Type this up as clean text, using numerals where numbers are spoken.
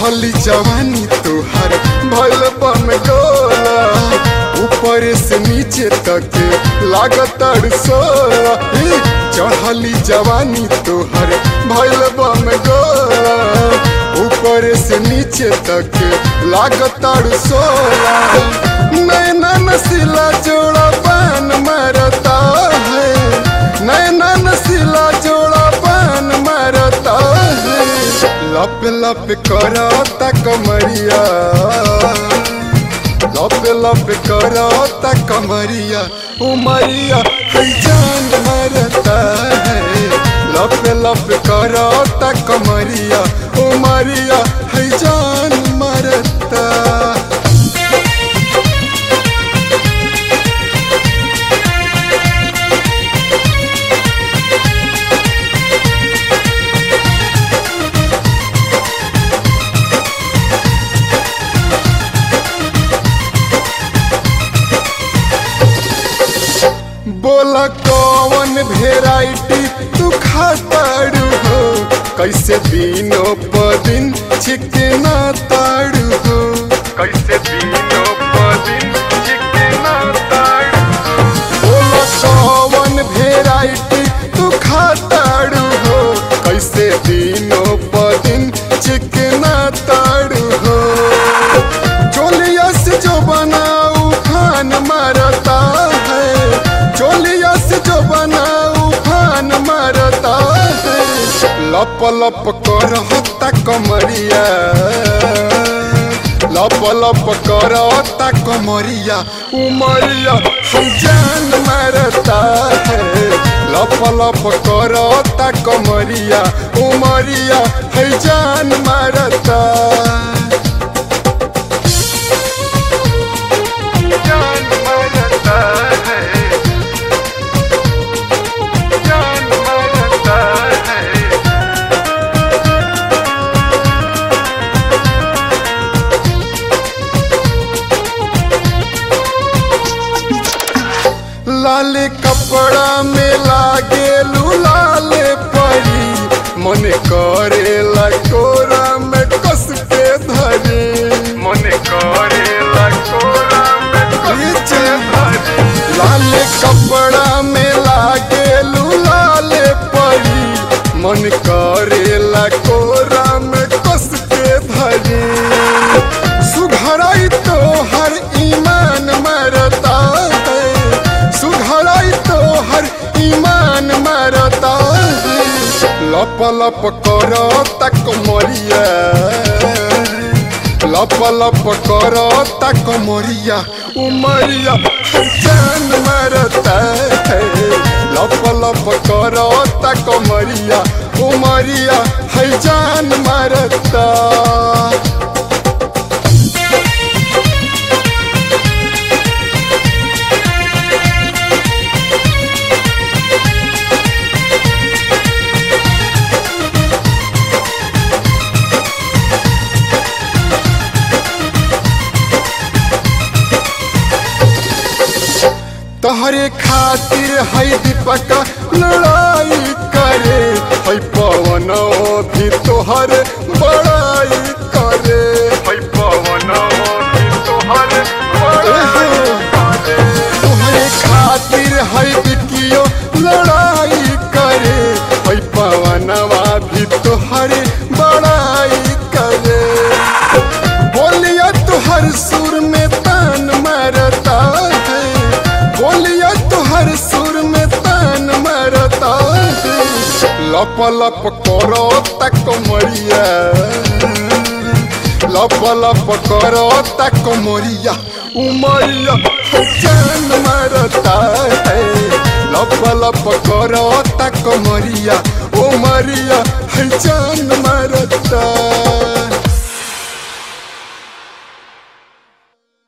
चढ़ली जवानी तुहार भइल बम गोला, ऊपर से नीचे तक लागत सोला। चढ़ली जवानी तुहार भइल बम गोला, ऊपर से नीचे तक लागत सोला। नैना नसीला जोड़ा पान मारता है, नैना नसीला जोड़ा पान मारता है। लप लप करता कमरिया, लप लप करता कमरिया, उमरिया है जान मारता है। लप लप करता कमरिया, उमरिया है जान मारता। बोला कौन वेराइटी तू खाताड़ू हो, कैसे दिनों प दिन चिकना ताड़ू हो, कैसे दिनों प दिन चिकना ताड़ू हो। बोला कौन वेराइटी तू खाताड़ू हो, कैसे दिनों प दिन चिकना ताड़ू हो। चोलिया से जो बनाऊ खान मारता है, चोलिया से जो बनाऊ खान मारता है। लप लप करता कमरिया, लप लप करता कमरिया, उमरिया हम जान मारता है। लप लप करता कमरिया, उमरिया है जान मारता। लाले कपड़ा में लागे लाले परी, मन करे कोरा में कस के धरी, मन करे कोरा में कस के धरी। लाले कपड़ा में लागे लाले परी, मन करे कोरा में कस के धरी। सुघराई तो हर ईमान मरता है, सुघराई तो हर ईमान मारता है। लप लप करता कमरिया, लप लप करता कमरिया, उमरिया जान मारता है। लप लप करता कमरिया, उमरिया है जान मारता। तहरे खातिर है दीपक लड़ाई करे, है पवन भी तोहर बड़ाई करे, है पवन भी तोहर बड़ाई करे। तोहरे खातिर है बिकियो लड़ाई करे, है पवनवा भी तोहर बड़ाई करे। बोलिया तोहर सुर में तान मारता है, बोलिया तोहर सुर में तान मारता है। लप लप करता कमरिया, लप लप करता कमरिया, उमरिया जान मारता है। लप लप करता कमरिया, उमरिया जान मारता।